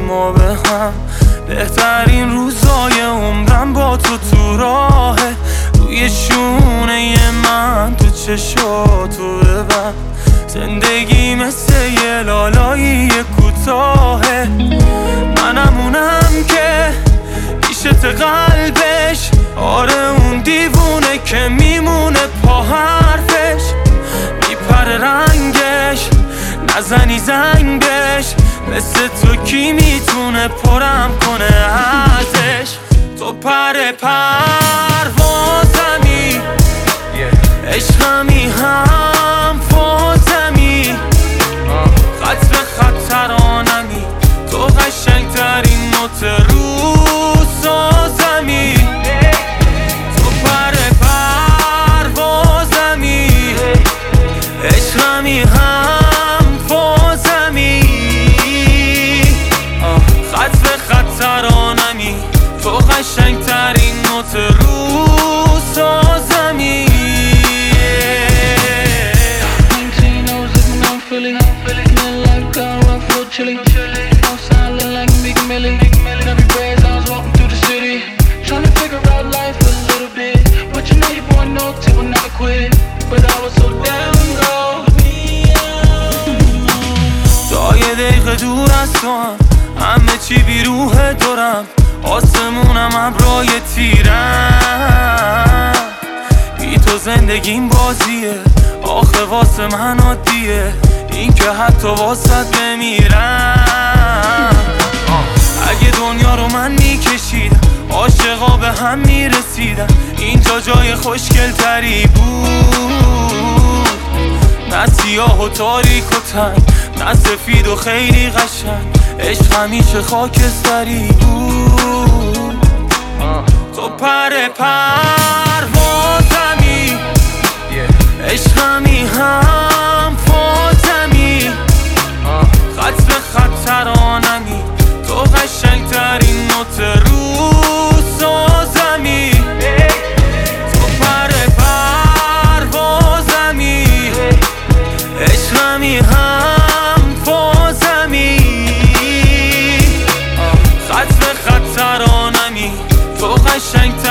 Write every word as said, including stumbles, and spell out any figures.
ما به هم. بهترین روزای عمرم با تو تو راهه، روی شونه من تو چشاتو ببن. زندگی مثل یه لالایی کوتاهه، منم اونم که پیشت قلبش. آره اون دیوونه که میمونه پا حرفش، میپره رنگش نزنی زنگ بش. مثل تو کی میتونه پرم کنه ازش؟ تو پر پروازمی، عشقمی هم فازمی، خط به خطرانمی، تو قشنگترین نوت رو سازمی. تو پر پروازمی، عشقمی هم فازمی، خط به خطرانمی، تو قشنگترین نوت رو سازمی. Chilly, outside looking like a big milli. Every breath I was walking through the city, trying to figure out life a little bit. But you know you boy no tip will never quit. But I was so damn low. تا یه دقیقه دور از تو هم، همه چی بی روح دارم. آسمونم ابرای تیرم، بی تو زندگیم بازیه. آخه واسه من عادیه این که حتی واسه بمیرم. اگه دنیا رو من میکشیدم، عاشقا به هم میرسیدم. اینجا جای خوشگل تری بود، نه سیاه و تاریک و تنگ، نه سفید و خیلی قشنگ. عشق همیشه خاکستری بود. تو پر پروازمی، عشقمی هم فازمی، خط به خطرانمی، تو قشنگترین نوت رو سازمی. تو پر پروازمی، عشقمی هم فازمی، خط به خطرانمی، تو قشنگترین